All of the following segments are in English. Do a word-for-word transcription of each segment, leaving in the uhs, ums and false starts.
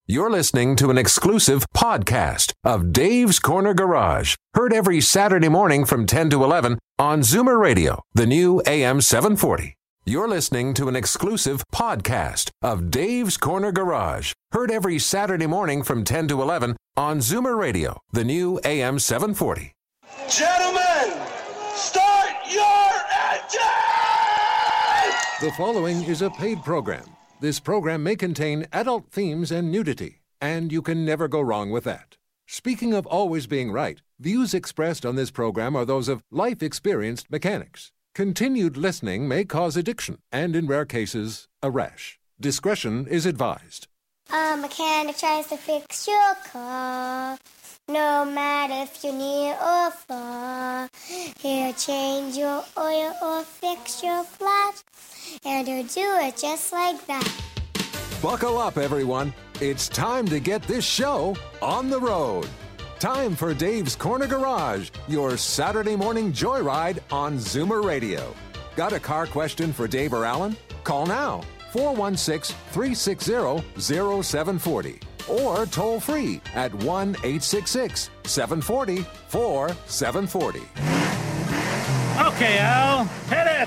You're listening to an exclusive podcast of Dave's Corner Garage. Heard every Saturday morning from ten to eleven on Zoomer Radio, the new A M seven forty. You're listening to an exclusive podcast of Dave's Corner Garage. Heard every Saturday morning from ten to eleven on Zoomer Radio, the new A M seven forty. Gentlemen, start your engine! The following is a paid program. This program may contain adult themes and nudity, and you can never go wrong with that. Speaking of always being right, views expressed on this program are those of life-experienced mechanics. Continued listening may cause addiction, and in rare cases, a rash. Discretion is advised. A mechanic tries to fix your car, no matter if you're near or far. He'll change your oil or fix your flat, and he'll do it just like that. Buckle up, everyone. It's time to get this show on the road. Time for Dave's Corner Garage, your Saturday morning joyride on Zoomer Radio. Got a car question for Dave or Alan? Call now, four one six, three six zero, zero seven four zero. Or toll free at one eight six six, seven four zero, four seven four zero. Okay, Al, hit it!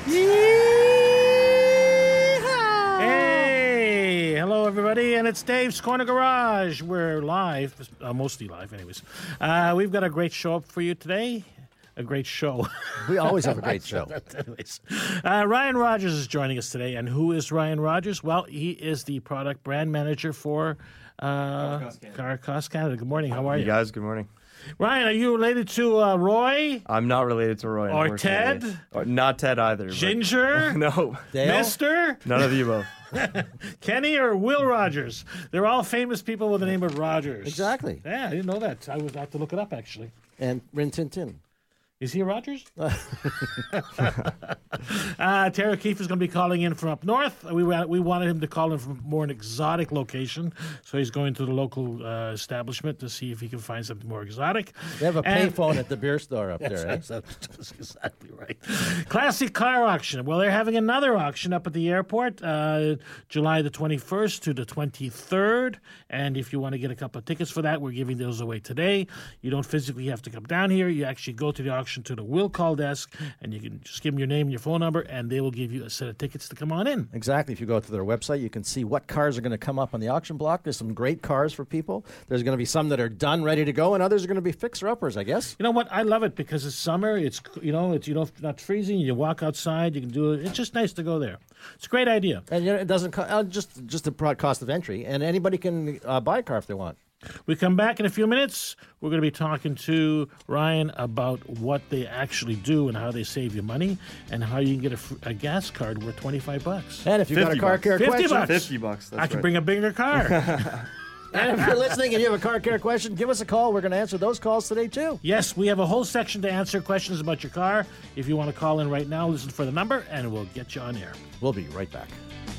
Yeehaw! Hey, hello everybody, and it's Dave's Corner Garage. We're live, uh, mostly live anyways. Uh, we've got a great show up for you today. A great show. We always have a great show. Anyways, uh, Ryan Rogers is joining us today, and who is Ryan Rogers? Well, he is the product brand manager for uh, Car Cost Canada. Good morning. How are you? You guys, good morning. Ryan, are you related to uh, Roy? I'm not related to Roy. Or Ted? Or not Ted either. Ginger? No. Dale? Mister? None of you both. Kenny or Will Rogers? They're all famous people with the name of Rogers. Exactly. Yeah, I didn't know that. I would have to look it up, actually. And Rin Tin Tin. Is he Rogers? uh, Terry O'Keefe is going to be calling in from up north. We we wanted him to call in from more an exotic location, so he's going to the local uh, establishment to see if he can find something more exotic. They have a And- payphone at the beer store up there, eh? That's, that's exactly right. Classic car auction. Well, they're having another auction up at the airport, uh, July the twenty-first to the twenty-third. And if you want to get a couple of tickets for that, we're giving those away today. You don't physically have to come down here. You actually go to the auction to the will call desk, and you can just give them your name and your phone number, and they will give you a set of tickets to come on in. Exactly. If you go to their website, you can see what cars are going to come up on the auction block. There's some great cars for people. There's going to be some that are done, ready to go, and others are going to be fixer-uppers, I guess. You know what? I love it because it's summer. It's, you know, it's, you know, not freezing. You walk outside. You can do it. It's just nice to go there. It's a great idea. And you know, it doesn't co- uh, just just the pro- cost of entry, and anybody can uh, buy a car if they want. We come back in a few minutes. We're going to be talking to Ryan about what they actually do and how they save you money and how you can get a, fr- a gas card worth twenty-five bucks. And if you've got a fifty car bucks. care fifty question, bucks. fifty bucks. That's I can right. bring a bigger car. and if you're listening and you have a car care question, give us a call. We're going to answer those calls today, too. Yes, we have a whole section to answer questions about your car. If you want to call in right now, listen for the number, and we'll get you on air. We'll be right back.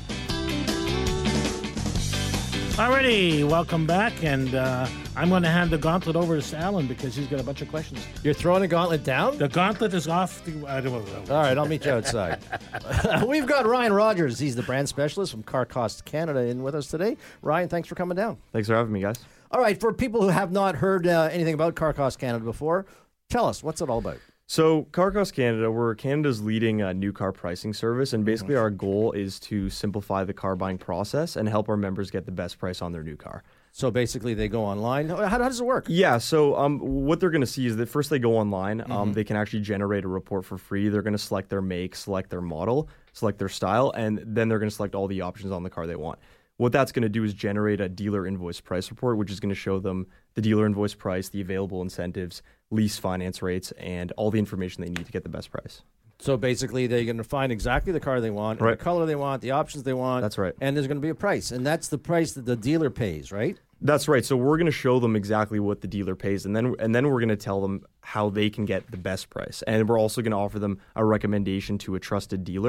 Alrighty, welcome back, and uh, I'm going to hand the gauntlet over to Alan because he's got a bunch of questions. You're throwing a gauntlet down? The gauntlet is off. The, I don't know. All right, I'll meet you outside. We've got Ryan Rogers. He's the brand specialist from Car Cost Canada in with us today. Ryan, thanks for coming down. Thanks for having me, guys. All right, for people who have not heard uh, anything about Car Cost Canada before, tell us, what's it all about? So, Car Cost Canada, we're Canada's leading uh, new car pricing service, and basically our goal is to simplify the car buying process and help our members get the best price on their new car. So basically they go online. How, how does it work? Yeah, so um, what they're going to see is that first they go online. Um, mm-hmm. They can actually generate a report for free. They're going to select their make, select their model, select their style, and then they're going to select all the options on the car they want. What that's going to do is generate a dealer invoice price report, which is going to show them the dealer invoice price, the available incentives, lease finance rates, and all the information they need to get the best price. So basically they're going to find exactly the car they want, right. the color they want, the options they want. That's right. And there's going to be a price. And that's the price that the dealer pays, right? That's right. So we're going to show them exactly what the dealer pays, and then and then we're going to tell them how they can get the best price. And we're also going to offer them a recommendation to a trusted dealer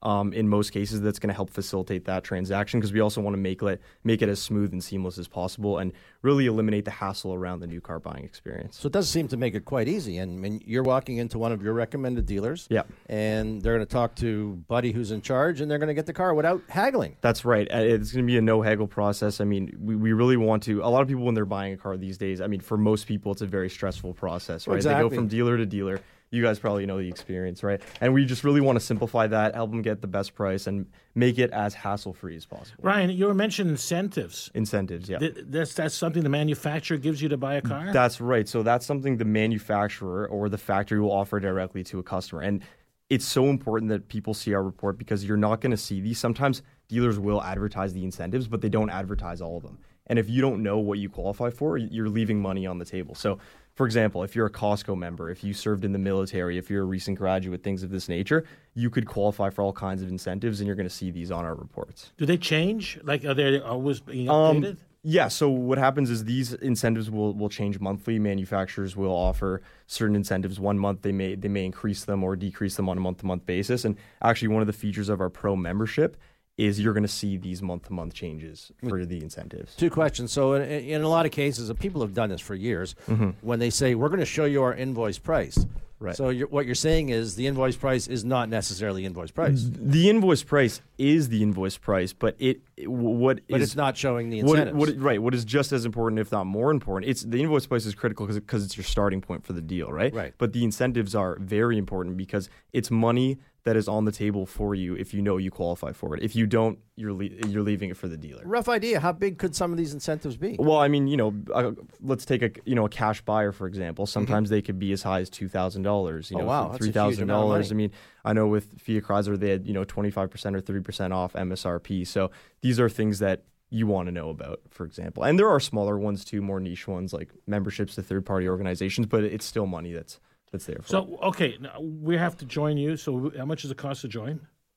Um, in most cases, that's going to help facilitate that transaction because we also want to make it make it as smooth and seamless as possible and really eliminate the hassle around the new car buying experience. So it does seem to make it quite easy. And, and you're walking into one of your recommended dealers, yeah, and they're going to talk to Buddy who's in charge, and they're going to get the car without haggling. That's right. Uh, It's going to be a no haggle process. I mean, we, we really want to. A lot of people when they're buying a car these days, I mean, for most people, it's a very stressful process, right? Exactly. They go from dealer to dealer. You guys probably know the experience, right? And we just really want to simplify that, help them get the best price, and make it as hassle-free as possible. Ryan, you were mentioning incentives. Incentives, yeah. Th- That's that's something the manufacturer gives you to buy a car? That's right. So that's something the manufacturer or the factory will offer directly to a customer. And it's so important that people see our report because you're not going to see these. Sometimes dealers will advertise the incentives, but they don't advertise all of them. And if you don't know what you qualify for, you're leaving money on the table. So, for example, if you're a Costco member, if you served in the military, if you're a recent graduate, things of this nature, you could qualify for all kinds of incentives, and you're going to see these on our reports. Do they change? Like, are they always being Um, updated? Yeah, so what happens is these incentives will, will change monthly. Manufacturers will offer certain incentives one month. They may they may increase them or decrease them on a month-to-month basis. And actually, one of the features of our Pro membership is you're going to see these month-to-month changes for the incentives. Two questions. So in, in a lot of cases, and people have done this for years, Mm-hmm. when they say, we're going to show you our invoice price. Right. So you're, what you're saying is the invoice price is not necessarily invoice price. The invoice price is the invoice price, but it, it what But is it's not showing the what, incentives. what right? What is just as important, if not more important? It's the invoice price is critical because it's your starting point for the deal, right? Right. But the incentives are very important because it's money that is on the table for you if you know you qualify for it. If you don't, you're le- you're leaving it for the dealer. Rough idea, how big could some of these incentives be? Well, I mean, you know, uh, let's take a you know a cash buyer for example. Sometimes they could be as high as two thousand dollars. You Oh, know, wow, that's a three huge thousand amount of dollars. I money. mean, I know with Fiat Chrysler they had you know twenty five percent or thirty percent off M S R P. So these are things that you want to know about, for example. And there are smaller ones too, more niche ones like memberships to third party organizations, but it's still money that's that's there for. So, okay, now we have to join you. So how much does it cost to join?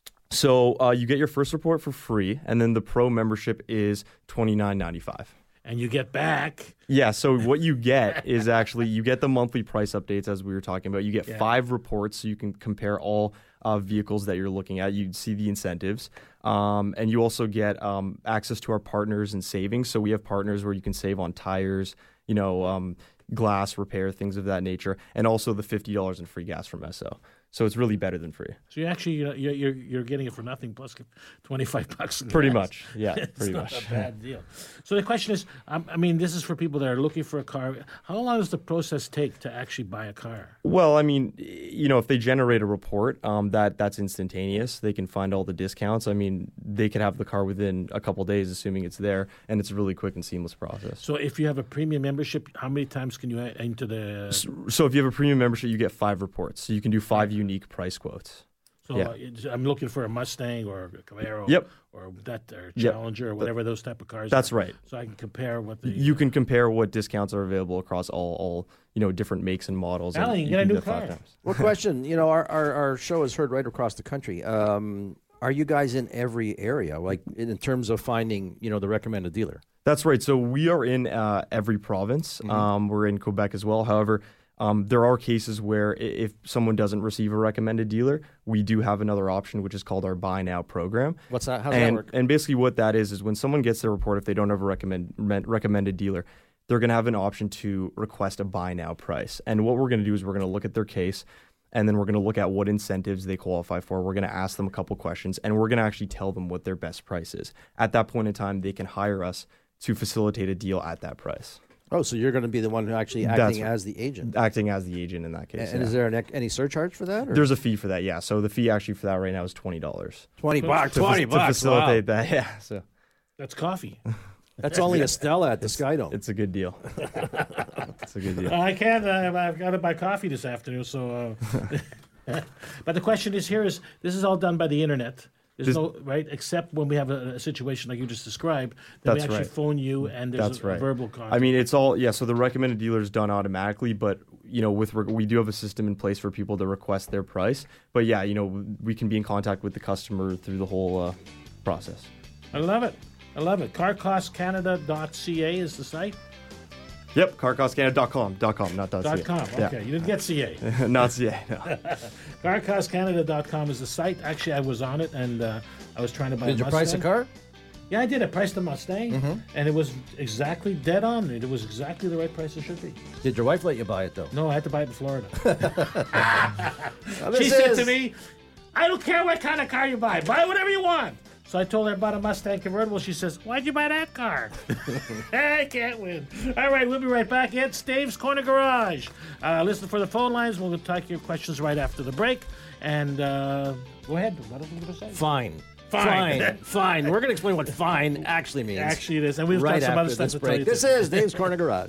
So uh, you get your first report for free, and then the Pro membership is twenty-nine ninety-five. And you get back. Yeah, so what you get is actually you get the monthly price updates as we were talking about. You get Yeah. five reports so you can compare all uh, vehicles that you're looking at. You see the incentives. Um, and you also get um, access to our partners and savings. So we have partners where you can save on tires, you know, um, glass repair, things of that nature, and also the fifty dollars in free gas from S O. So it's really better than free. So you actually you're you're, you're getting it for nothing plus twenty-five bucks. In Pretty gas. much, yeah, It's pretty not much. a bad deal. So the question is, um, I mean, this is for people that are looking for a car. How long does the process take to actually buy a car? Well, I mean, you know, if they generate a report, um, that that's instantaneous. They can find all the discounts. I mean, they could have the car within a couple days, assuming it's there, and it's a really quick and seamless process. So if you have a premium membership, how many times can you enter the? So if you have a premium membership, you get five reports. So you can do five unique price quotes. So yeah. uh, it's- I'm looking for a Mustang or a Camaro. Yep. Or that or Yep. Challenger or whatever those type of cars. That's are. right. So I can compare what the. You can compare what discounts are available across all, all you know, different makes and models. and Alan, you get a can new do that five car. times. Well, question, you know, our, our, our show is heard right across the country. Um, are you guys in every area, like in, in terms of finding, you know, the recommended dealer? That's right. So we are in uh, every province. Mm-hmm. Um, we're in Quebec as well. However, um, there are cases where i- if someone doesn't receive a recommended dealer, we do have another option, which is called our Buy Now program. What's that? How does that and, work? and basically what that is is when someone gets their report, if they don't have a recommend, re- recommended dealer, they're going to have an option to request a Buy Now price. And what we're going to do is we're going to look at their case, and then we're going to look at what incentives they qualify for. We're going to ask them a couple questions, and we're going to actually tell them what their best price is. At that point in time, they can hire us to facilitate a deal at that price, Oh, so you're going to be the one who actually That's acting right. as the agent. acting as the agent in that case. And yeah. is there an, ec- any surcharge for that? Or? There's a fee for that, yeah. So the fee actually for that right now is twenty dollars. twenty bucks. To, Twenty fa- to bucks. facilitate Wow. that, yeah. So That's coffee. That's only a Stella at the Skydome. it's a good deal. It's a good deal. I can't. Uh, I've got to buy coffee this afternoon. So, uh, but the question is here: is this is all done by the internet? There's This- no right, except when we have a, a situation like you just described. Then we That's actually right. phone you, and there's That's a, a right. verbal contact. I mean, it's all yeah. So the recommended dealer is done automatically, but you know, with reg- we do have a system in place for people to request their price. But yeah, you know, we can be in contact with the customer through the whole uh, process. I love it. I love it. car cost canada dot c a is the site. Yep, car cost canada dot com. .com, not .ca. Dot .com. Okay, Yeah. you didn't get C A. Not C A, no. car cost canada dot com is the site. Actually, I was on it, and uh, I was trying to buy Did a you Mustang. price a car? Yeah, I did. I priced the Mustang, Mm-hmm. and it was exactly dead on. It was exactly the right price it should be. Did your wife let you buy it, though? No, I had to buy it in Florida. Now, She this said is- to me, I don't care what kind of car you buy. Buy whatever you want. So I told her I bought a Mustang convertible. She says, why'd you buy that car? I can't win. All right, we'll be right back. It's Dave's Corner Garage. Uh, listen for the phone lines. We'll take your questions right after the break. And uh, go ahead. What are we going to say? Fine. Fine. Fine. Fine. We're going to explain what fine actually means. Actually, it is. And we've right got some after other stuff this to tell break. you. This too. is Dave's Corner Garage.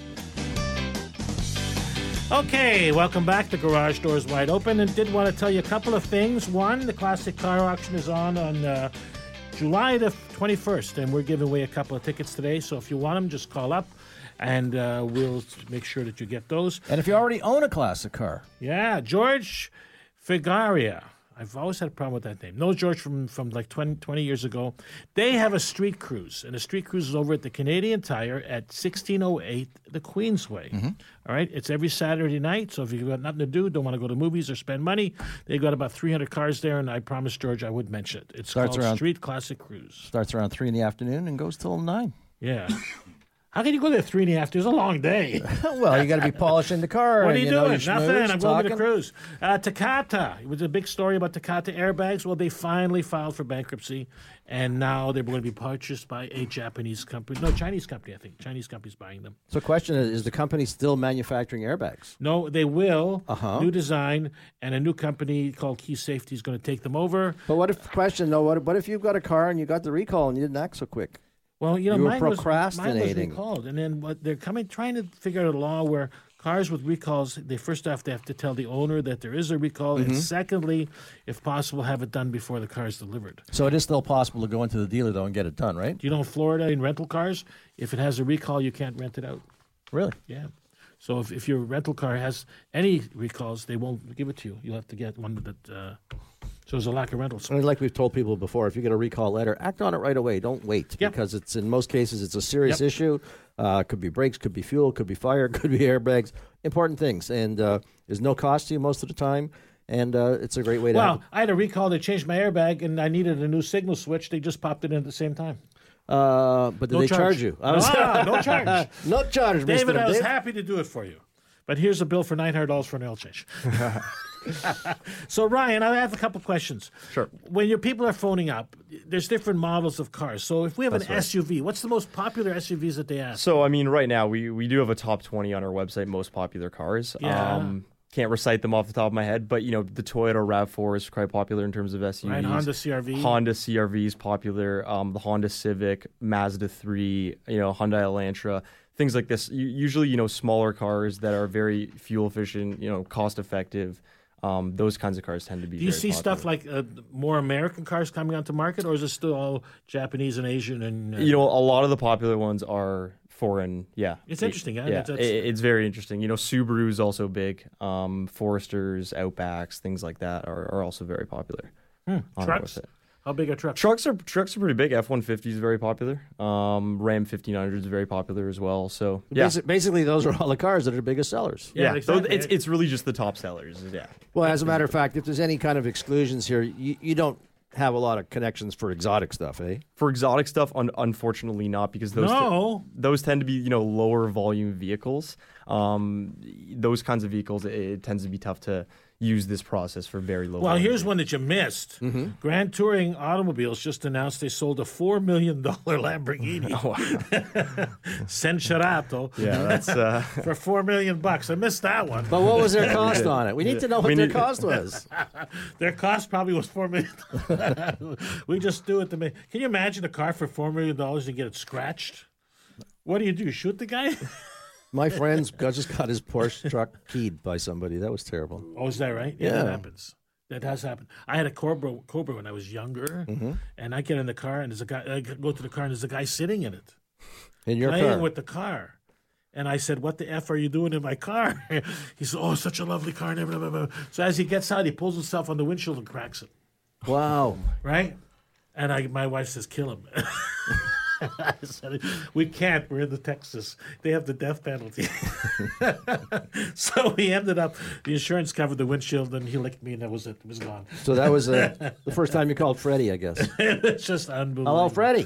Okay, welcome back. The garage door is wide open, and did want to tell you a couple of things. One, the classic car auction is on on uh, July the twenty-first, and we're giving away a couple of tickets today. So if you want them, just call up, and uh, we'll make sure that you get those. And if you already own a classic car, Yeah, George Figaria. I've always had a problem with that name. No, George from, from like twenty, twenty years ago. They have a street cruise, and the street cruise is over at the Canadian Tire at sixteen oh eight the Queensway. All right, it's every Saturday night, so if you've got nothing to do, don't want to go to movies or spend money, they've got about three hundred cars there, and I promised George I would mention it. It's Starts called around- Street Classic Cruise. starts around three in the afternoon and goes till nine. Yeah. How can you go there three and a half? It's a long day. Well, you got to be polishing the car. What are and, you, you know, doing? your Nothing. schmooze, I'm going to talking. cruise. Uh, Takata. It was a big story about Takata airbags. Well, they finally filed for bankruptcy, and now they're going to be purchased by a Japanese company. No, Chinese company, I think. Chinese company's buying them. So, question is: is the company still manufacturing airbags? No, they will. Uh-huh. New design, and a new company called Key Safety is going to take them over. But what if question though? What, what if you've got a car and you got the recall and you didn't act so quick? Well, you know, You were mine was, mine was procrastinating. recalled, and then what they're coming, trying to figure out a law where cars with recalls, they first off they have to tell the owner that there is a recall, Mm-hmm. and secondly, if possible, have it done before the car is delivered. So it is still possible to go into the dealer though and get it done, right? You know, in Florida, in rental cars, if it has a recall, you can't rent it out. Really? Yeah. So if, if your rental car has any recalls, they won't give it to you. You'll have to get one that. Uh, so there's a lack of rentals. I mean, like we've told people before, if you get a recall letter, act on it right away. Don't wait Yep. because it's in most cases it's a serious Yep. issue. Uh, could be brakes, could be fuel, could be fire, could be airbags. Important things, and uh, there's no cost to you most of the time, and uh, it's a great way to. Well, have I had a recall. They changed my airbag, and I needed a new signal switch. They just popped it in at the same time. Uh, but did No they charge. charge you? I No, was- no charge. no charge, David, Mister I was Dave. happy to do it for you. But here's a bill for nine hundred dollars for an oil change. So, Ryan, I have a couple questions. Sure. When your people are phoning up, there's different models of cars. So if we have That's an right. S U V, what's the most popular S U Vs that they ask? So, I mean, right now, we, we do have a top twenty on our website, most popular cars. Yeah. Um, can't recite them off the top of my head, but, you know, the Toyota RAV four is quite popular in terms of S U Vs. Right, Honda C R V. Honda C R V is popular. Um, the Honda Civic, Mazda three, you know, Hyundai Elantra, things like this. U- Usually, you know, smaller cars that are very fuel efficient, you know, cost effective. Um, those kinds of cars tend to be Do you very see popular. stuff like uh, more American cars coming onto market, or is it still all Japanese and Asian? And uh, You know, a lot of the popular ones are foreign. Yeah, It's interesting, yeah, Yeah, that's- that's- it- it's very interesting. You know, Subaru is also big. Um, Foresters, Outbacks, things like that are, are also very popular. on our trucks? website. How big are trucks? Trucks are trucks are pretty big. F one fifty is very popular. Um, Ram fifteen hundred is very popular as well. So yeah, Basi- Basically, those are all the cars that are biggest sellers. Yeah, So exactly. it's it's really just the top sellers. Yeah. Well, as a matter of fact, if there's any kind of exclusions here, you, you don't have a lot of connections for exotic stuff, eh? For exotic stuff, un- unfortunately not, because those No. those tend to be you know lower volume vehicles. Um, those kinds of vehicles, it, it tends to be tough to use this process for very low. Well, volume here's vehicles. one that you missed. Grand Touring Automobiles just announced they sold a four million dollars Lamborghini Centurato Yeah, that's uh, for four million bucks. I missed that one. But what was their cost on it? We need to know what We their need- cost was. Their cost probably was four million dollars. We just do it to make. Can you imagine a car for four million dollars and get it scratched? What do you do? Shoot the guy? My friend's got, just got his Porsche truck keyed by somebody. That was terrible. Oh, is that right? Yeah. that happens. That has happened. I had a Cobra, Cobra when I was younger, Mm-hmm. and I get in the car, and there's a guy. I go to the car, and there's a guy sitting in it, In your playing car. with the car. And I said, "What the f are you doing in my car?" He said, "Oh, such a lovely car." Blah, blah, blah. So as he gets out, he pulls himself on the windshield and cracks it. Wow. Right? And I, my wife says, "Kill him." I said, we can't. We're in the Texas. They have the death penalty. So we ended up, the insurance covered the windshield, and he licked me, and that was it. It was gone. So that was uh, the first time you called Freddie, I guess. It's just unbelievable. Hello, Freddie.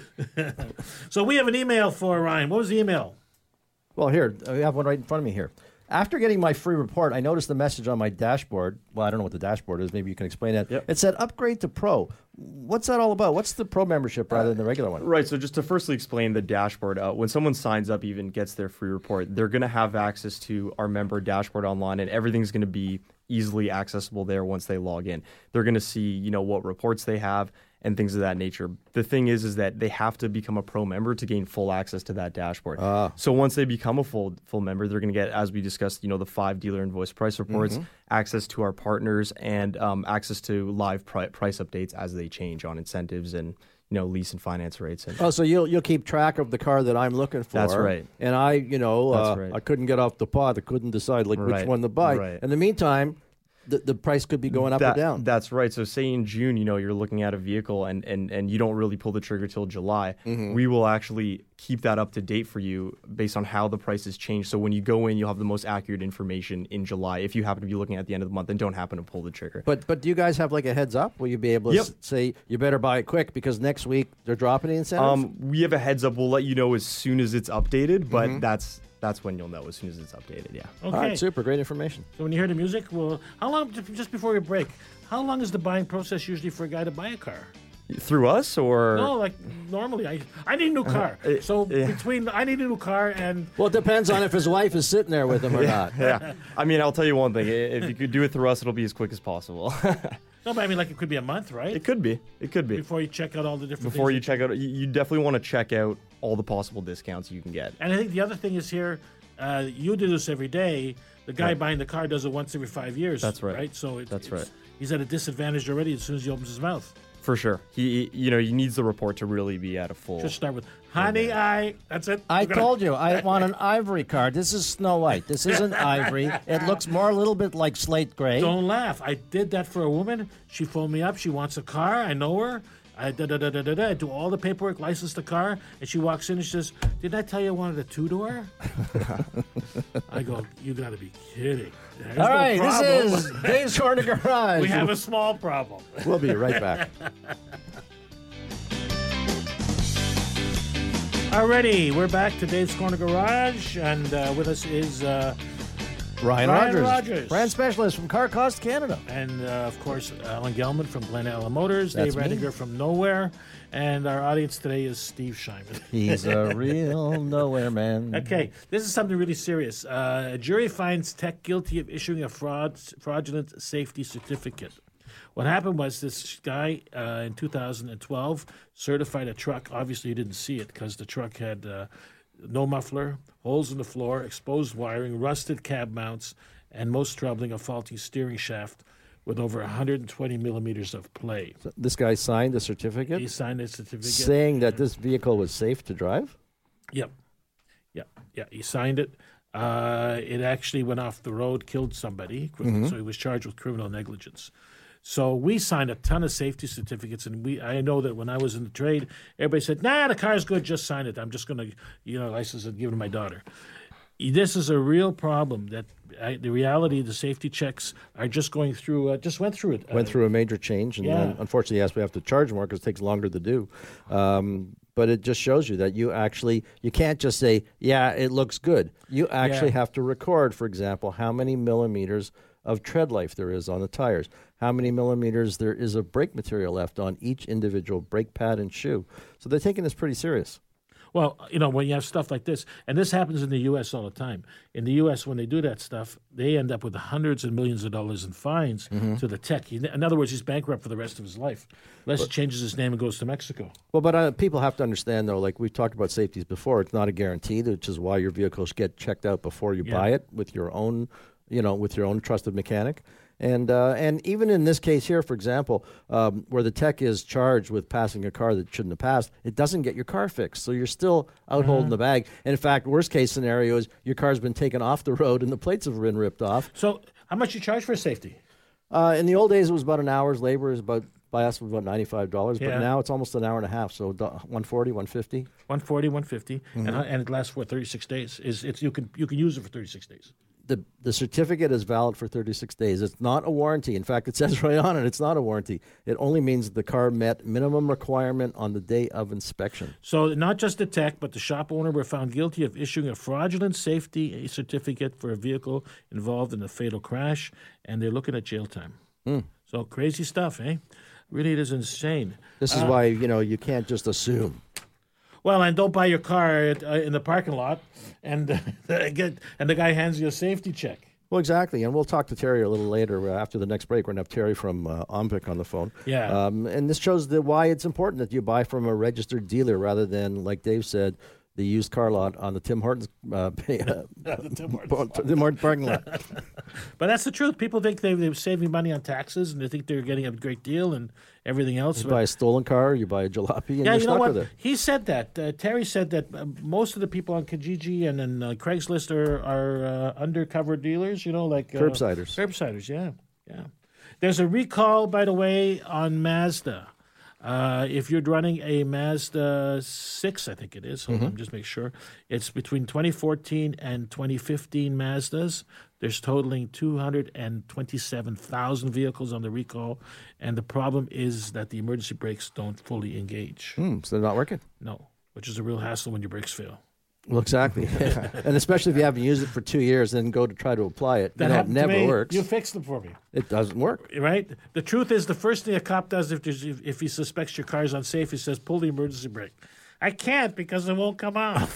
So we have an email for Ryan. What was the email? Well, here, I have one right in front of me here. After getting my free report, I noticed the message on my dashboard. Well, I don't know what the dashboard is. Maybe you can explain that. Yep. It said upgrade to Pro. What's that all about? What's the Pro membership rather than the regular one? Right. So just to firstly explain the dashboard, uh, when someone signs up, even gets their free report, they're going to have access to our member dashboard online, and everything's going to be easily accessible there once they log in. They're going to see, you know, what reports they have and things of that nature. The thing is, is that they have to become a Pro member to gain full access to that dashboard. Ah. So once they become a full full member, they're going to get, as we discussed, you know, the five dealer invoice price reports, Mm-hmm. access to our partners, and um, access to live pri- price updates as they change on incentives and, you know, lease and finance rates. And Oh, so you'll you'll keep track of the car that I'm looking for. That's right. And I, you know, uh, That's right. I couldn't get off the pod. I couldn't decide like which Right. one to buy. Right. In the meantime, the, the price could be going up That- or down. That's right. So say in June, you know, you're looking at a vehicle and, and, and you don't really pull the trigger till July. Mm-hmm. We will actually keep that up to date for you based on how the prices change. So when you go in, you'll have the most accurate information in July if you happen to be looking at the end of the month and don't happen to pull the trigger. But but do you guys have like a heads up? Will you be able to Yep. s- say you better buy it quick because next week they're dropping the incentives? Um, we have a heads up. We'll let you know as soon as it's updated, but Mm-hmm. that's that's when you'll know as soon as it's updated. Yeah. Okay. All right, super, great information. So when you hear the music, well, how long, just before we break, how long is the buying process usually for a guy to buy a car? Through us or No, like normally, I I need a new car. So yeah. between I need a new car and Well, it depends on if his wife is sitting there with him or not. yeah. I mean, I'll tell you one thing. If you could do it through us, it'll be as quick as possible. no, but I mean like it could be a month, right? It could be. It could be. Before you check out all the different Before you things. check out, you- you definitely want to check out all the possible discounts you can get. And I think the other thing is here, uh, you do this every day. The guy Right. buying the car does it once every five years. That's right. Right. So it, That's it's, right. He's at a disadvantage already as soon as he opens his mouth. For sure. He, you know, he needs the report to really be at a full. Just start with, honey, I. That's it. I We're gonna- told you I want an ivory car. This is Snow White. This isn't ivory. It looks more a little bit like slate gray. Don't laugh. I did that for a woman. She phoned me up. She wants a car. I know her. I da da da da da da. I do all the paperwork, license the car, and she walks in and she says, "Didn't I tell you I wanted a two door?" I go, "You got to be kidding." There's All no right, problem. this is Dave's Corner Garage. We have a small problem. We'll be right back. Alrighty, we're back to Dave's Corner Garage, and uh, with us is, uh, Ryan, Ryan Rogers, Rogers. brand specialist from Car Cost Canada. and uh, of course, Alan Gelman from Glen Allen Motors, That's Dave me. Redinger from Nowhere, and our audience today is Steve Scheinman. He's a real nowhere man. Okay, this is something really serious. Uh, a jury finds Tech guilty of issuing a fraud, fraudulent safety certificate. What happened was this guy uh, in two thousand twelve certified a truck. Obviously, you didn't see it because the truck had uh, no muffler, holes in the floor, exposed wiring, rusted cab mounts, and most troubling, a faulty steering shaft with over one hundred twenty millimeters of play. This guy signed a certificate He signed a certificate. saying that this vehicle was safe to drive. Yep. Yeah, yeah. He signed it. Uh, it actually went off the road, killed somebody, so he was charged with criminal negligence. So we signed a ton of safety certificates, and we I know that when I was in the trade, everybody said, "Nah, the car's good, just sign it. I'm just going to, you know, license it, give it to my daughter." This is a real problem. That I, the reality, the safety checks are just going through. Uh, just went through it. Went Uh, through a major change, and yeah. then unfortunately, yes, we have to charge more because it takes longer to do. Um, but it just shows you that you actually you can't just say, "Yeah, it looks good." You actually Yeah. have to record, for example, how many millimeters of tread life there is on the tires, how many millimeters there is of brake material left on each individual brake pad and shoe. So they're taking this pretty serious. Well, you know, when you have stuff like this, and this happens in the U S all the time. In the U S, when they do that stuff, they end up with hundreds of millions of dollars in fines to the tech. He- In other words, he's bankrupt for the rest of his life, unless he changes his name and goes to Mexico. Well, but uh, people have to understand, though, like we've talked about safeties before, it's not a guarantee, which is why your vehicles get checked out before you Yeah. buy it with your own, you know, with your own trusted mechanic. And uh, and even in this case here, for example, um, where the tech is charged with passing a car that shouldn't have passed, it doesn't get your car fixed. So you're still out holding the bag. And in fact, worst case scenario is your car's been taken off the road and the plates have been ripped off. So, how much you charge for safety? Uh, in the old days, it was about an hour's labor is about by us was about ninety-five dollars, Yeah. but now it's almost an hour and a half, so one forty, one fifty. one forty, one fifty, and, and it lasts for thirty-six days. Is it's you can you can use it for thirty-six days. The the certificate is valid for thirty-six days. It's not a warranty. In fact, it says right on it, it's not a warranty. It only means the car met minimum requirement on the day of inspection. So not just the tech, but the shop owner were found guilty of issuing a fraudulent safety certificate for a vehicle involved in a fatal crash, and they're looking at jail time. Mm. So crazy stuff, eh? Really, it is insane. This is Uh, why, you know, you can't just assume. Well, and don't buy your car at, uh, in the parking lot, and uh, get and the guy hands you a safety check. Well, exactly, and we'll talk to Terry a little later uh, after the next break. We're going to have Terry from uh, Omvic on the phone. Yeah. Um, and this shows the, why it's important that you buy from a registered dealer rather than, like Dave said, the used car lot on the Tim Hortons, uh, the Tim Hortons Tim Hortons parking lot. But that's the truth. People think they, they're saving money on taxes, and they think they're getting a great deal and everything else. You But- buy a stolen car, you buy a jalopy, and yeah, you're you know stuck what? with it. He said that. Uh, Terry said that uh, most of the people on Kijiji and then uh, Craigslist are, are uh, undercover dealers, you know, like... Uh, Curbsiders. Curbsiders, yeah, yeah. There's a recall, by the way, on Mazda. Uh, if you're running a Mazda six, I think it is, hold Mm-hmm. on, just make sure. It's between twenty fourteen and twenty fifteen Mazdas. There's totaling two hundred twenty-seven thousand vehicles on the recall, and the problem is that the emergency brakes don't fully engage. Hmm, so they're not working. No, which is a real hassle when your brakes fail. Well, exactly. And especially if you haven't used it for two years and then go to try to apply it. That you know, it happened to never me. works. You fixed them for me. It doesn't work. Right? The truth is, the first thing a cop does if there's, if, if he suspects your car is unsafe, he says, pull the emergency brake. I can't because it won't come off.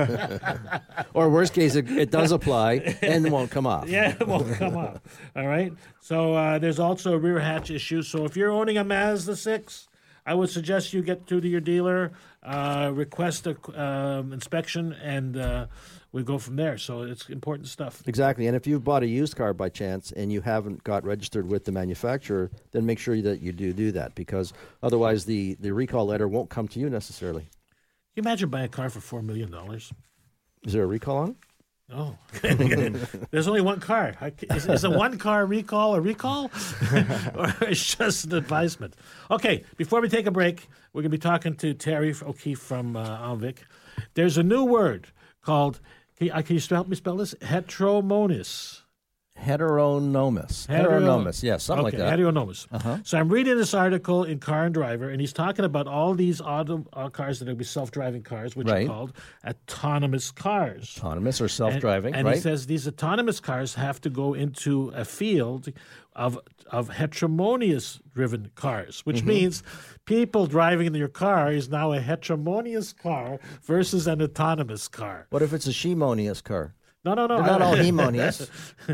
Or worst case, it, it does apply and won't come off. Yeah, it won't come off. All right? So uh, there's also a rear hatch issue. So if you're owning a Mazda six, I would suggest you get through to your dealer, uh, request an um, inspection, and uh, we go from there. So it's important stuff. Exactly. And if you've bought a used car by chance and you haven't got registered with the manufacturer, then make sure that you do do that, because otherwise the, the recall letter won't come to you necessarily. Can you imagine buying a car for four million dollars? Is there a recall on it? Oh, there's only one car. Is, is a one car recall a recall? Or it's just an advisement? Okay, before we take a break, we're going to be talking to Terry O'Keefe from uh, Alvic. There's a new word called, can you, can you help me spell this? Heteromonas. Heteronomous. Hetero- Heteronomous, yes, something okay, like that. Heteronomous. Uh-huh. So I'm reading this article in Car and Driver, and he's talking about all these auto uh, cars that will be self-driving cars, which Right. are called autonomous cars. Autonomous or self-driving, and, and right? he says these autonomous cars have to go into a field of of heteromonous driven cars, which Mm-hmm. means people driving in your car is now a heteromonous car versus an autonomous car. What if it's a shemonious car? No, no, no. They're not all hemonious.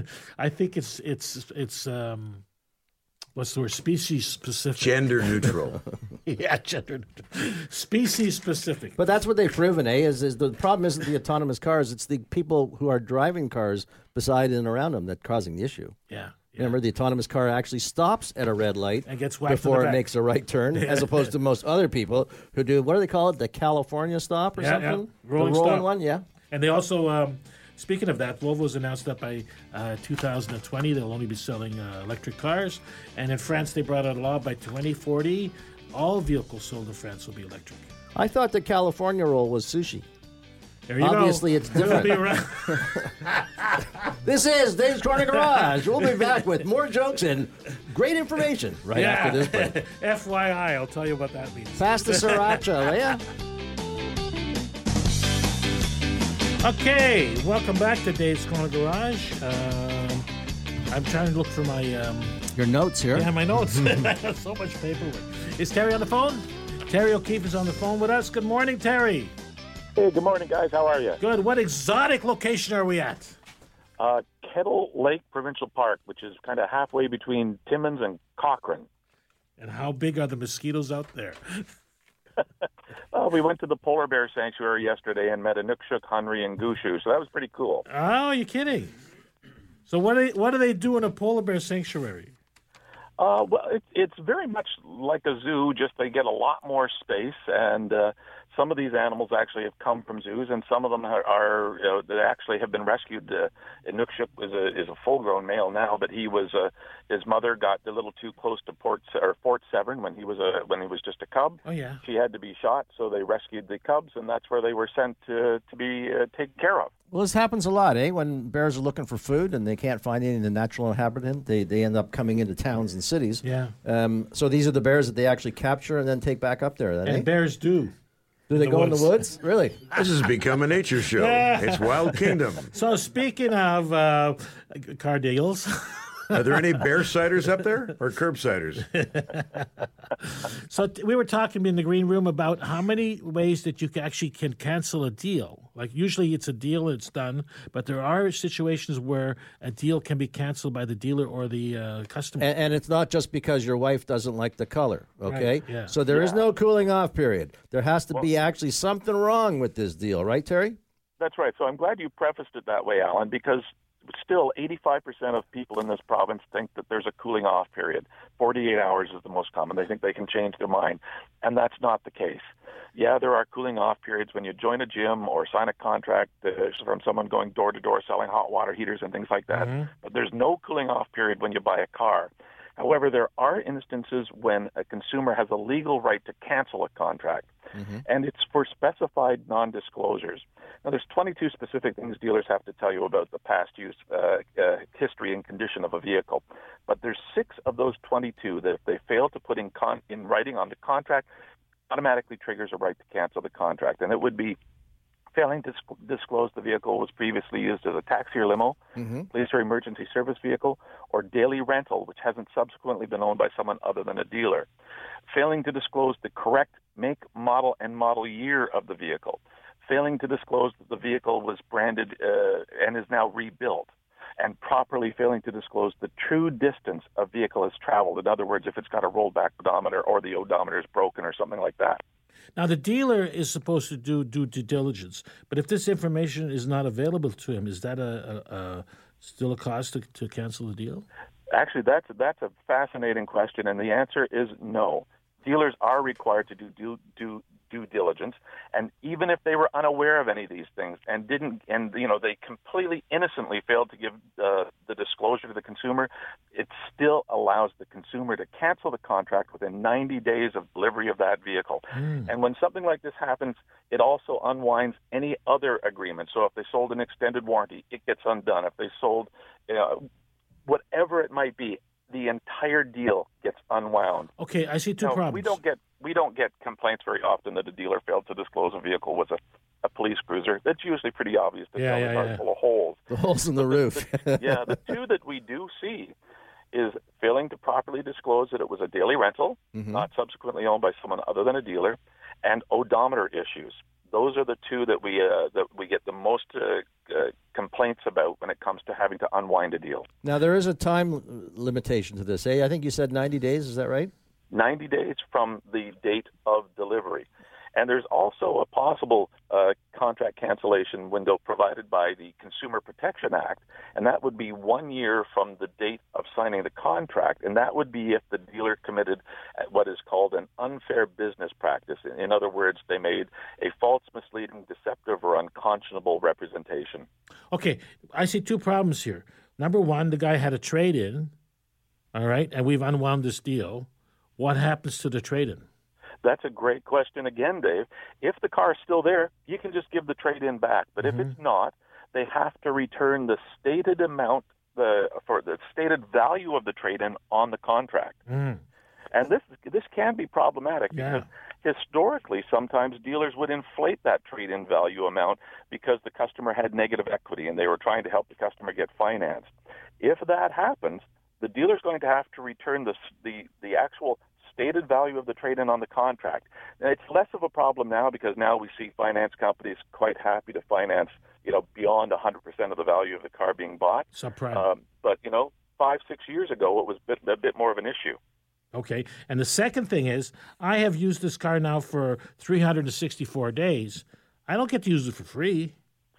I think it's it's it's um, what's the word? Species specific. Gender neutral. Yeah, gender neutral. Species specific. But that's what they've proven, eh? Is, is the problem isn't the autonomous cars, it's the people who are driving cars beside and around them that's causing the issue. Yeah. yeah. Remember, the autonomous car actually stops at a red light And gets whacked in the before it back. makes a right turn, as opposed to most other people who do, what do they call it, the California stop or Yeah, yeah. something? Rolling the rolling stop. one, yeah. And they also, um, speaking of that, Volvo's announced that by uh, two thousand twenty they'll only be selling uh, electric cars. And in France, they brought out a law by twenty forty, all vehicles sold in France will be electric. I thought the California roll was sushi. There you Obviously, go. it's We'll different. be around. This is Dave's Corner Garage. We'll be back with more jokes and great information right after this break. F Y I, I'll tell you what that means. Pass the sriracha, will ya? Okay, welcome back to Dave's Corner Garage. Um, I'm trying to look for my um, Your notes here. yeah my notes. I have so much paperwork. Is Terry on the phone? Terry O'Keefe is on the phone with us. Good morning, Terry. Hey, good morning, guys. How are you? Good. What exotic location are we at? Uh, Kettle Lake Provincial Park, which is kind of halfway between Timmins and Cochrane. And how big are the mosquitoes out there? Uh, we went to the Polar Bear Sanctuary yesterday and met Inukshuk, Hunry, and Gushu, so that was pretty cool. Oh, you're kidding. So what do they, what do they do in a polar bear sanctuary? Uh, well, it, it's very much like a zoo, just they get a lot more space, and uh, some of these animals actually have come from zoos, and some of them are, are you know, they actually have been rescued. Uh, Inukshuk is a is a full-grown male now, but he was uh, his mother got a little too close to Port or Fort Severn when he was a when he was just a cub. Oh yeah. She had to be shot, so they rescued the cubs, and that's where they were sent to to be uh, taken care of. Well, this happens a lot, eh? When bears are looking for food and they can't find any in the natural habitat, they they end up coming into towns and cities. Yeah. Um, so these are the bears that they actually capture and then take back up there, then, And eh? bears do. Do they the go woods. in the woods? Really? This has become a nature show. It's Wild Kingdom. So speaking of uh, car deals, Are there any bear ciders up there or curb ciders? so t- we were talking in the green room about how many ways that you ca- actually can cancel a deal. Like usually it's a deal, it's done, but there are situations where a deal can be canceled by the dealer or the uh, customer. And, and it's not just because your wife doesn't like the color, okay? Right, yeah. So there is no cooling off period. There has to be actually something wrong with this deal, right, Terry? That's right. So I'm glad you prefaced it that way, Alan, because still eighty-five percent of people in this province think that there's a cooling off period. forty-eight hours is the most common. They think they can change their mind, and that's not the case. Yeah, there are cooling off periods when you join a gym or sign a contract uh, from someone going door to door selling hot water heaters and things like that. Mm-hmm. But there's no cooling off period when you buy a car. However, there are instances when a consumer has a legal right to cancel a contract, mm-hmm. and it's for specified non-disclosures. Now, there's twenty-two specific things dealers have to tell you about the past use, uh, uh, history, and condition of a vehicle. But there's six of those twenty-two that if they fail to put in, con- in writing on the contract, automatically triggers a right to cancel the contract. And it would be failing to disclose the vehicle was previously used as a taxi or limo, mm-hmm. police or emergency service vehicle, or daily rental, which hasn't subsequently been owned by someone other than a dealer. Failing to disclose the correct make, model, and model year of the vehicle. Failing to disclose that the vehicle was branded uh, and is now rebuilt. And properly failing to disclose the true distance a vehicle has traveled. In other words, if it's got a rollback odometer or the odometer is broken or something like that. Now, the dealer is supposed to do due diligence, but if this information is not available to him, is that a, a, a still a cause to, to cancel the deal? Actually, that's that's a fascinating question, and the answer is no. Dealers are required to do due, due, due diligence, and even if they were unaware of any of these things and didn't, and you know, they completely innocently failed to give uh, the disclosure to the consumer, it still allows the consumer to cancel the contract within ninety days of delivery of that vehicle. Mm. And when something like this happens, it also unwinds any other agreement. So if they sold an extended warranty, it gets undone. If they sold, uh, whatever it might be, the entire deal gets unwound. Okay, I see two now, problems. We don't get we don't get complaints very often that a dealer failed to disclose a vehicle was a, a police cruiser. That's usually pretty obvious. The yeah, yeah, cars yeah. full of holes. The holes in the roof. the, yeah, the two that we do see is failing to properly disclose that it was a daily rental, mm-hmm. not subsequently owned by someone other than a dealer, and odometer issues. Those are the two that we uh, that we get the most uh, uh, complaints about when it comes to having to unwind a deal. Now, there is a time limitation to this, eh? I think you said ninety days, is that right? ninety days from the date of delivery. And there's also a possible uh, contract cancellation window provided by the Consumer Protection Act, and that would be one year from the date of signing the contract, and that would be if the dealer committed what is called an unfair business practice. In other words, they made a false, misleading, deceptive, or unconscionable representation. Okay, I see two problems here. Number one, the guy had a trade-in, all right, and we've unwound this deal. What happens to the trade-in? That's a great question again, Dave. If the car is still there, you can just give the trade-in back. But mm-hmm. if it's not, they have to return the stated amount, the for the stated value of the trade-in on the contract. Mm. And this this can be problematic yeah. because historically, sometimes dealers would inflate that trade-in value amount because the customer had negative equity and they were trying to help the customer get financed. If that happens, the dealer's going to have to return the the, the actual stated value of the trade-in on the contract. Now, it's less of a problem now because now we see finance companies quite happy to finance, you know, beyond one hundred percent of the value of the car being bought. Subprime. Um, but, you know, five, six years ago, it was a bit, a bit more of an issue. Okay. And the second thing is, I have used this car now for three hundred sixty-four days. I don't get to use it for free.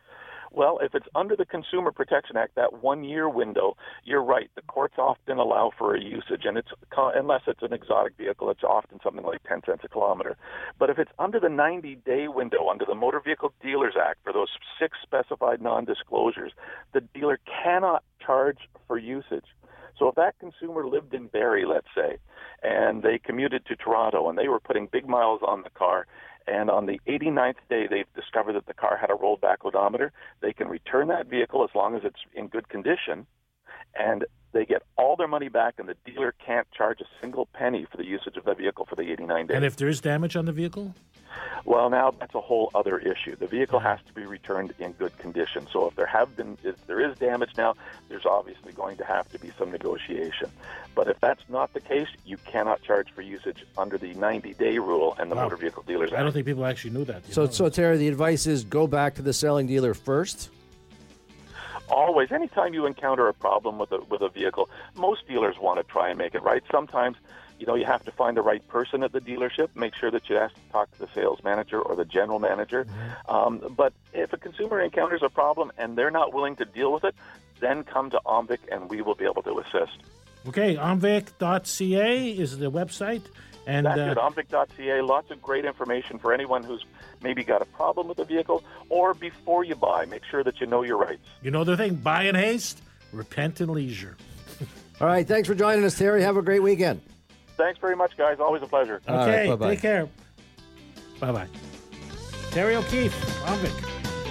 Well, if it's under the Consumer Protection Act, that one-year window, you're right. The courts often allow for a usage, and it's unless it's an exotic vehicle, it's often something like ten cents a kilometer. But if it's under the ninety-day window under the Motor Vehicle Dealers Act for those six specified non-disclosures, the dealer cannot charge for usage. So if that consumer lived in Barrie, let's say, and they commuted to Toronto and they were putting big miles on the car, and on the eighty-ninth day they've discovered that the car had a rollback odometer, they can return that vehicle as long as it's in good condition, and they get all their money back, and the dealer can't charge a single penny for the usage of the vehicle for the eighty-nine days. And if there is damage on the vehicle? Well, now that's a whole other issue. The vehicle has to be returned in good condition. So if there have been, if there is damage now, there's obviously going to have to be some negotiation. But if that's not the case, you cannot charge for usage under the ninety-day rule and the Wow. Motor Vehicle Dealers Act. I don't think people actually knew that. you So, know? so Terry, the advice is go back to the selling dealer first. Always, anytime you encounter a problem with a with a vehicle, most dealers want to try and make it right. Sometimes, you know, you have to find the right person at the dealership. Make sure that you ask to talk to the sales manager or the general manager. Mm-hmm. Um, but if a consumer encounters a problem and they're not willing to deal with it, then come to OMVIC and we will be able to assist. Okay, omvic dot c a is the website. And That's uh, it, omvic dot c a. Lots of great information for anyone who's maybe got a problem with the vehicle, or before you buy, make sure that you know your rights. you know the thing, buy in haste, repent in leisure. All right, thanks for joining us, Terry. Have a great weekend. Thanks very much, guys. Always a pleasure. All right, Okay, bye-bye. take care. Bye-bye. Terry O'Keefe, Omvic.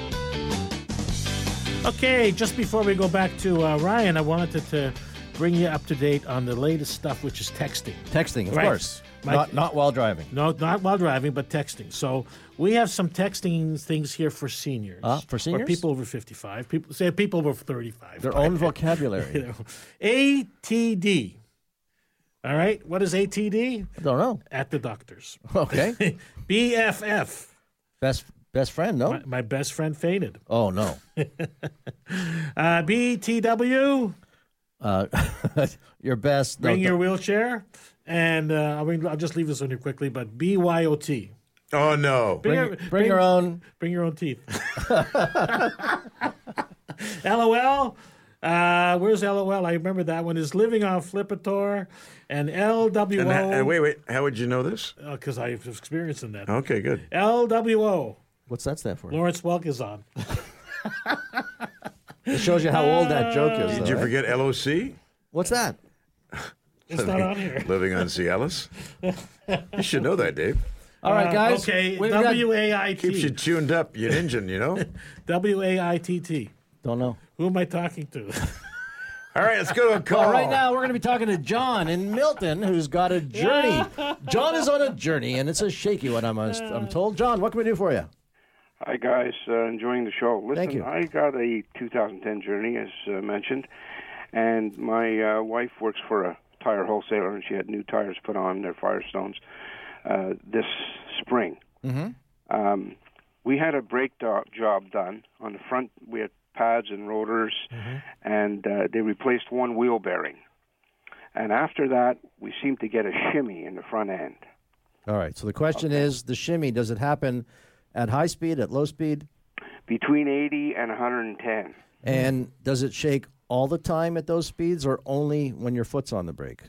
Okay, just before we go back to uh, Ryan, I wanted to, to bring you up to date on the latest stuff, which is texting. Texting, of Right. course. Mike- Not, not while driving. No, not while driving, but texting. So we have some texting things here for seniors. Uh, for seniors? Or people over fifty-five. People say people over thirty-five. Their own vocabulary. You know. A T D. All right. What is A T D? I don't know. At the doctors. Okay. B F F. Best best friend, no? My, my best friend fainted. Oh, no. Uh, B T W. Uh, your best. no, Bring your don't- wheelchair. And uh, I mean, I'll just leave this on here quickly, but B Y O T. Oh, no. Bring, your- bring your own. Bring your own teeth. L O L. Uh, where's L O L? I remember that one is living on Flippator. And L W O. And, that, and wait, wait. How would you know this? Because I have experience in that. Okay, good. L W O. What's that stand for? Lawrence Welk is on. It shows you how old that joke is. Did though, you right? forget L O C? What's that? It's not on here. Living on Cialis? You should know that, Dave. All right, guys. Okay, we- we got- W A I Keeps you T. tuned up, you engine, you know? W A I T T. Don't know. Who am I talking to? All right, let's go to a call. Well, right now we're going to be talking to John in Milton, who's got a journey. John is on a journey, and it's a shaky one, I'm, I'm told. John, what can we do for you? Hi, guys. Uh, enjoying the show. Listen, Thank you. I got a two thousand ten Journey, as uh, mentioned, and my uh, wife works for a tire wholesaler, and she had new tires put on, their Firestones, uh, this spring. Mm-hmm. Um, we had a brake do- job done on the front. We had pads and rotors, Mm-hmm. and uh, they replaced one wheel bearing. And after that, we seemed to get a shimmy in the front end. All right, so the question is, the shimmy, does it happen at high speed, at low speed? Between eighty and one hundred ten. And does it shake all the time at those speeds, or only when your foot's on the brake?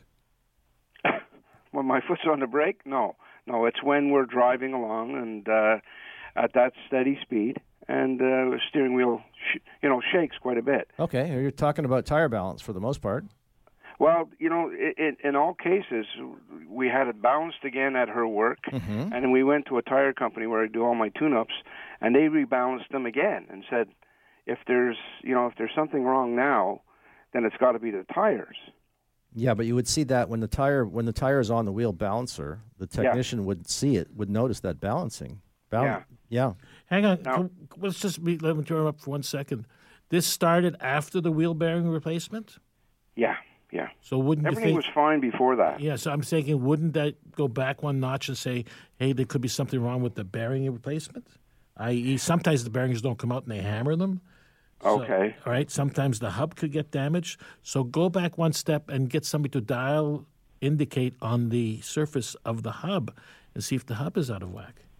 When my foot's on the brake? No. No, it's when we're driving along and uh, at that steady speed, and uh, the steering wheel, sh- you know, shakes quite a bit. Okay, you're talking about tire balance for the most part. Well, you know, i i in all cases, we had it balanced again at her work, Mm-hmm. and then we went to a tire company where I do all my tune-ups, and they rebalanced them again and said, if there's, you know, if there's something wrong now, then it's got to be the tires. Yeah, but you would see that when the tire when the tire is on the wheel balancer, the technician would see it, would notice that balancing. Bal- Yeah. Yeah. Hang on. Now- Can- let's just be, let me turn up for one second. This started after the wheel bearing replacement? Yeah, yeah. So wouldn't Everything you was think... fine before that. Yeah, so I'm thinking, wouldn't that go back one notch and say, hey, there could be something wrong with the bearing replacement? that is, sometimes the bearings don't come out and they hammer them. So, Okay. all right. Sometimes the hub could get damaged. So go back one step and get somebody to dial indicate on the surface of the hub and see if the hub is out of whack.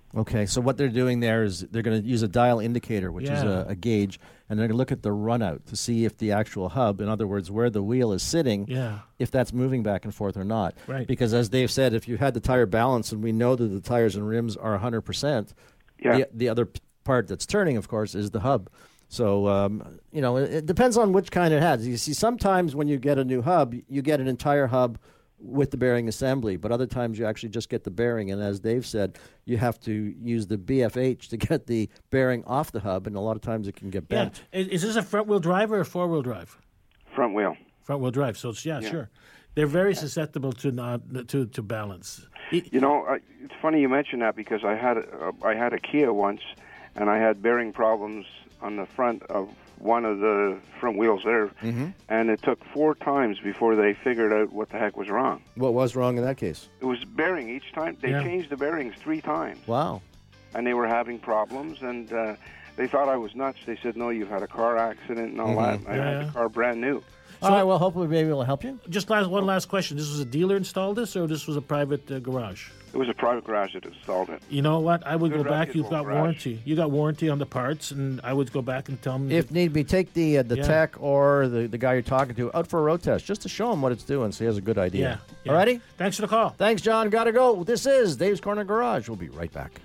Okay, so what they're doing there is they're going to use a dial indicator, which is Yeah. a, a gauge, and they're going to look at the runout to see if the actual hub, in other words, where the wheel is sitting, Yeah. if that's moving back and forth or not. Right. Because as Dave said, if you had the tire balance, and we know that the tires and rims are one hundred percent, Yeah. the, the other p- part that's turning, of course, is the hub. So, um, you know, it, it depends on which kind it has. You see, sometimes when you get a new hub, you get an entire hub with the bearing assembly, but other times you actually just get the bearing. And as Dave said, you have to use the B F H to get the bearing off the hub, and a lot of times it can get Yeah. bent. Is is this a front-wheel drive or a four-wheel drive? Front wheel. Front-wheel drive. So, it's, yeah, Yeah. sure. They're very susceptible to not, to, to balance. You know, I, it's funny you mention that because I had a, I had a Kia once, and I had bearing problems on the front of one of the front wheels there, Mm-hmm. and it took four times before they figured out what the heck was wrong. What was wrong in that case? It was bearing each time. They Yeah. changed the bearings three times, Wow. and they were having problems, and uh, they thought I was nuts. They said, no, you've had a car accident and all Mhm. that. I Yeah. had the car brand new. All right, well, hopefully we'll be able to help you. Just last one last question. This was a dealer installed this, or this was a private uh, garage? It was a private garage that installed it. You know what? I would Good go back. You've reputable got garage. warranty. You got warranty on the parts, and I would go back and tell them. If need be, take the uh, the Yeah. tech or the, the guy you're talking to out for a road test just to show him what it's doing so he has a good yeah, idea. yeah. All righty? Thanks for the call. Thanks, John. Gotta go. This is Dave's Corner Garage. We'll be right back.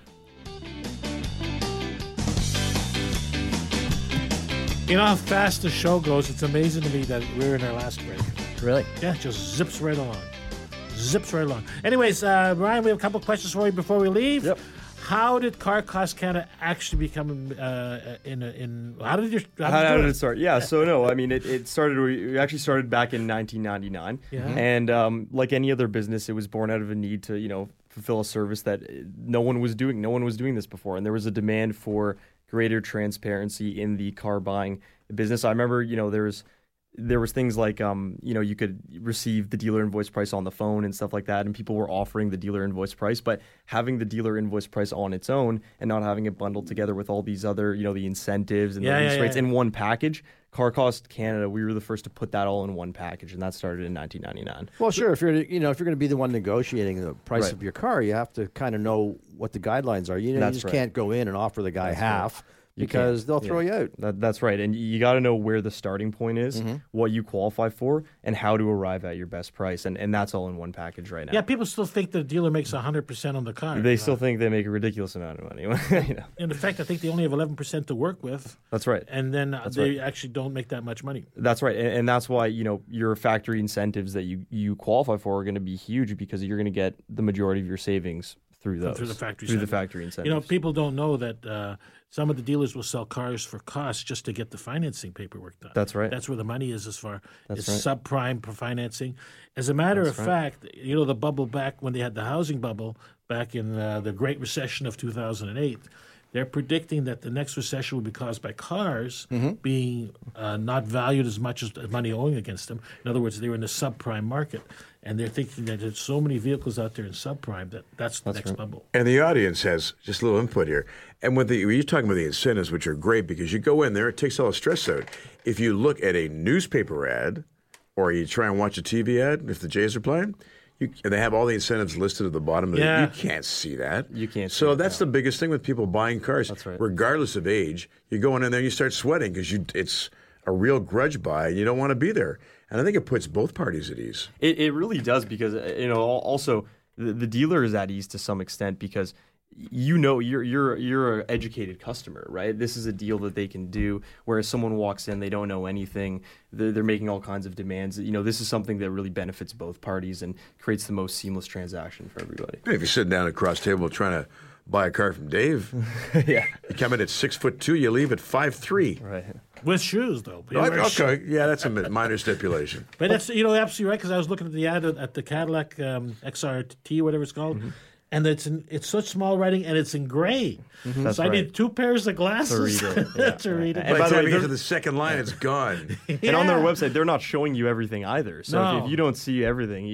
You know how fast the show goes. It's amazing to me that we're in our last break. Really? Yeah, it just zips right along. Zips right along. Anyways, uh, Ryan, we have a couple of questions for you before we leave. Yep. How did Car Cost Canada actually become uh, in a, in? How did you? How did, How, you how do did it? it start? Yeah, so no, I mean, it, it started, we actually started back in nineteen ninety-nine. Yeah. And um, like any other business, it was born out of a need to, you know, fulfill a service that uh, no one was doing. No one was doing this before. And there was a demand for greater transparency in the car buying business. I remember, you know, there was, there was things like, um, you know, you could receive the dealer invoice price on the phone and stuff like that, and people were offering the dealer invoice price, but having the dealer invoice price on its own and not having it bundled together with all these other, you know, the incentives and Yeah, the yeah, lease yeah, rates yeah. in one package. Car Cost Canada, we were the first to put that all in one package, and that started in nineteen ninety-nine. Well, sure. If you're, you know, if you're going to be the one negotiating the price Right. of your car, you have to kind of know what the guidelines are. You know, you That's just right. can't go in and offer the guy That's half right. You because can't. they'll throw Yeah. you out. That, that's right. And you got to know where the starting point is, Mm-hmm. what you qualify for, and how to arrive at your best price. And, and that's all in one package right now. Yeah, people still think the dealer makes one hundred percent on the car. They Uh, still think they make a ridiculous amount of money. you know? In fact, I think they only have eleven percent to work with, That's right. and then uh, That's they right. actually don't make that much money. That's right, and, and that's why, you know, your factory incentives that you, you qualify for are going to be huge because you're going to get the majority of your savings through those Through the factory through the incentive. factory incentives. You know, people don't know that uh, some of the dealers will sell cars for cost just to get the financing paperwork done. That's right. That's where the money is as far That's as right. subprime for financing. As a matter That's of right. fact, you know, the bubble back when they had the housing bubble back in uh, the Great Recession of two thousand eight, they're predicting that the next recession will be caused by cars Mm-hmm. being uh, not valued as much as the money owing against them. In other words, they were in the subprime market. And they're thinking that there's so many vehicles out there in subprime that that's the That's next right. bubble. And the audience has just a little input here. And when, the, when you're talking about the incentives, which are great because you go in there, it takes all the stress out. If you look at a newspaper ad or you try and watch a T V ad, if the Jays are playing, you, and they have all the incentives listed at the bottom of Yeah. it, you can't see that. You can't see So it, that's no. the biggest thing with people buying cars. That's right. Regardless of age, you're going in there and you start sweating because you it's a real grudge buy and you don't want to be there. And I think it puts both parties at ease. It, it really does because, uh, you know, al- also the, the dealer is at ease to some extent because you know you're you're you're an educated customer, right? This is a deal that they can do. Whereas someone walks in, they don't know anything. They're, they're making all kinds of demands. You know, this is something that really benefits both parties and creates the most seamless transaction for everybody. If you're sitting down across the table trying to buy a car from Dave, yeah, you come in at six foot two, you leave at five three. right. With shoes, though. But, Okay, okay, yeah, that's a mi- minor stipulation. but that's you know absolutely right because I was looking at the ad at the Cadillac um, X R T, whatever it's called, Mm-hmm. and it's in, it's such small writing and it's in gray. That's so I right. need two pairs of glasses To read it, yeah. to read it. And By by the the way, time you get to they're- the second line, it's gone. And on their Yeah. website, they're not showing you everything either. So if, No. if you don't see everything, you,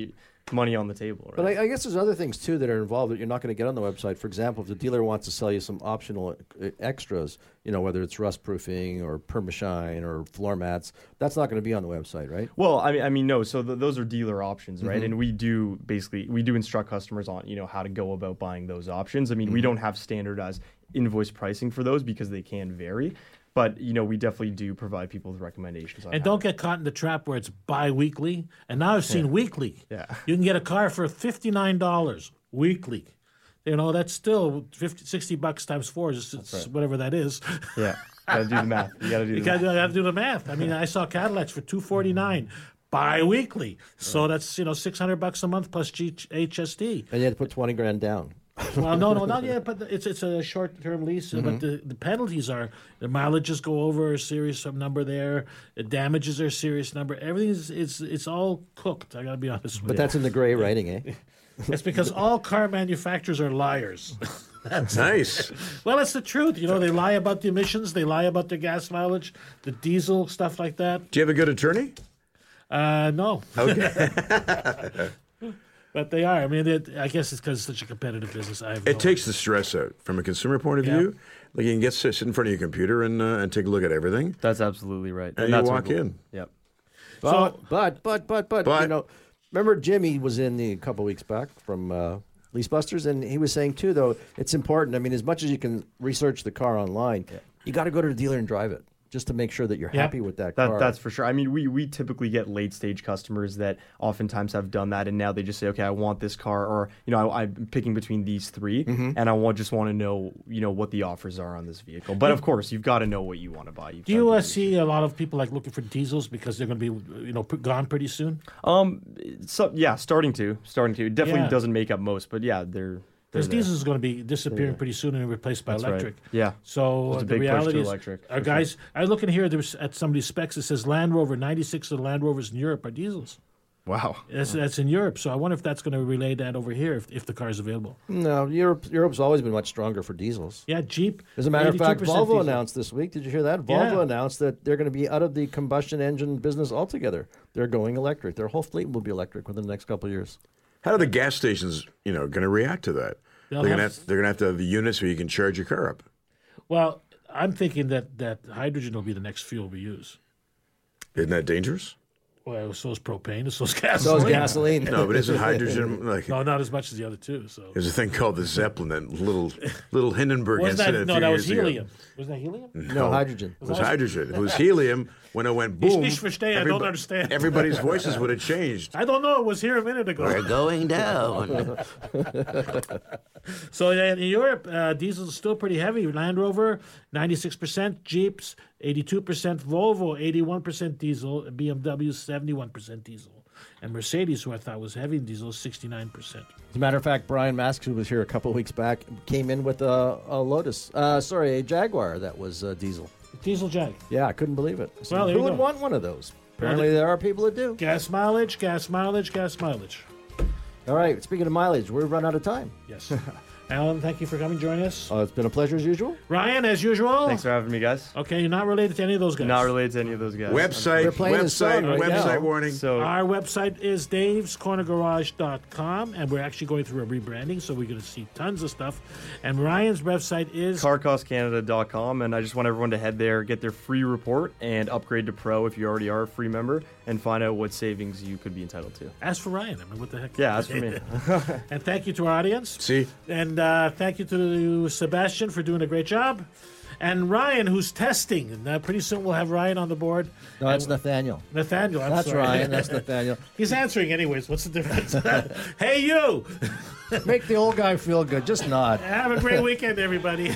money on the table. Right? But I, I guess there's other things too that are involved that you're not going to get on the website. For example, if the dealer wants to sell you some optional uh, extras, you know, whether it's rust proofing or permashine or floor mats, that's not going to be on the website, right? Well, I mean, I mean, no. So th- those are dealer options, right? Mm-hmm. And we do basically we do instruct customers on you know how to go about buying those options. I mean, Mm-hmm. we don't have standardized invoice pricing for those because they can vary. But, you know, we definitely do provide people with recommendations. On And how don't to- get caught in the trap where it's bi-weekly. And now I've seen weekly. Yeah. You can get a car for fifty-nine dollars weekly. You know, that's still fifty, sixty bucks times four. It's, it's right. whatever that is. Yeah, gotta do the math. You gotta do the You math. got got to do the math. I mean, I saw Cadillacs for two forty-nine bi-weekly. So that's, you know, six hundred bucks a month plus G- H S D. And you had to put twenty grand down. Well, no, no, not yet. But it's it's a short-term lease. Mm-hmm. But the, the penalties are the mileages go over a serious some number there. The damages are a serious number. Everything's it's it's all cooked. I got to be honest with But you. that's in the gray writing, eh? It's because all car manufacturers are liars. Nice. Well, it's the truth. You know, they lie about the emissions. They lie about their gas mileage, the diesel stuff like that. Do you have a good attorney? Uh, no. Okay. But they are. I mean, it, I guess it's because it's such a competitive business. I have It no- takes the stress out from a consumer point of Yeah. view. Like you can get sit in front of your computer and uh, and take a look at everything. That's absolutely right. And you that's walk our goal. in. Yep. But, but, but, but, but, But- you know, remember Jimmy was in the, a couple weeks back from uh, Lease Busters, and he was saying, too, though, it's important. I mean, as much as you can research the car online, you got to go to the dealer and drive it just to make sure that you're Yeah. happy with that, That, car. that's for sure. I mean, we, we typically get late stage customers that oftentimes have done that, and now they just say, okay, I want this car, or you know, I, I'm picking between these three, Mm-hmm. and I want, just want to know, you know, what the offers are on this vehicle. But of course, you've got to know what you want to buy. You've Do got you to uh, do see a lot of people like looking for diesels because they're going to be, you know, p- gone pretty soon? Um, so yeah, starting to, starting to. It definitely Yeah. doesn't make up most, but yeah, they're. Because they're there. diesel is going to be disappearing pretty soon and replaced by That's right. electric. Yeah. So There's a the big push to reality is, electric, our for guys, I was looking here there's, at somebody's specs. It says Land Rover, ninety-six of the Land Rovers in Europe are diesels. Wow. That's, that's in Europe. So I wonder if that's going to relay that over here if, if the car is available. No, Europe, Europe's always been much stronger for diesels. Yeah, Jeep. As a matter of fact, eighty-two percent Volvo diesel. announced this week, did you hear that? Yeah. Volvo announced that they're going to be out of the combustion engine business altogether. They're going electric. Their whole fleet will be electric within the next couple of years. How are the gas stations, you know, going to react to that? They'll They're going to have- have, they're going to have to have the units where you can charge your car up. Well, I'm thinking that, that hydrogen will be the next fuel we use. Isn't that dangerous? Well, so is propane, so is So gasoline. is gasoline. No, but isn't hydrogen like? No, not as much as the other two. So There's a thing called the Zeppelin, that little little Hindenburg wasn't incident. that? a No, few that was years ago. helium. Wasn't that helium? No, hydrogen. It was hydrogen. It was helium. When it went boom, Ich verstehe, I don't everybo- understand. Everybody's voices would have changed. I don't know. It was here a minute ago. We're going down. So yeah, in Europe, uh, diesel is still pretty heavy. Land Rover, ninety-six percent. Jeeps, eighty-two percent. Volvo, eighty-one percent diesel. B M W, seventy-one percent diesel. And Mercedes, who I thought was heavy in diesel, sixty-nine percent. As a matter of fact, Brian Mask, who was here a couple of weeks back, came in with a, a Lotus. Uh, sorry, a Jaguar that was uh, diesel. Diesel Jag. Yeah, I couldn't believe it. I said, Well, there who you would go. want one of those? Apparently, there are people that do. Gas mileage, gas mileage, gas mileage. All right, speaking of mileage, we've run out of time. Yes. Alan, thank you for coming, joining us. Uh, it's been a pleasure as usual. Ryan, as usual. Thanks for having me, guys. Okay, you're not related to any of those guys. Not related to any of those guys. Website, We're playing his website, song right website now. warning. So Our website is daves corner garage dot com, and we're actually going through a rebranding, so we're going to see tons of stuff. And Ryan's website is car cost canada dot com, and I just want everyone to head there, get their free report, and upgrade to Pro if you already are a free member, and find out what savings you could be entitled to. Ask for Ryan. I mean, what the heck? Yeah, that's for me. And thank you to our audience. See, And uh, thank you to Sebastian for doing a great job. And Ryan, who's testing. And uh, pretty soon we'll have Ryan on the board. No, that's And- Nathaniel. Nathaniel, I'm That's sorry. Ryan. That's Nathaniel. He's answering anyways. What's the difference? Hey, you! Make the old guy feel good. Just nod. Have a great weekend, everybody.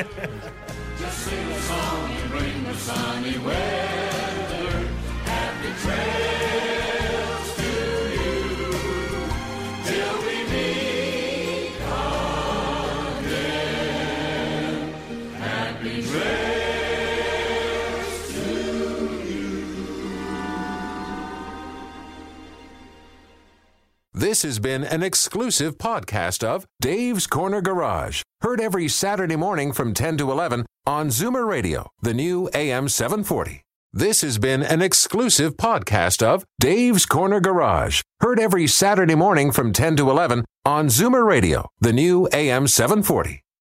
This has been an exclusive podcast of Dave's Corner Garage. Heard every Saturday morning from ten to eleven on Zoomer Radio, the new A M seven forty. This has been an exclusive podcast of Dave's Corner Garage. Heard every Saturday morning from ten to eleven on Zoomer Radio, the new A M seven forty.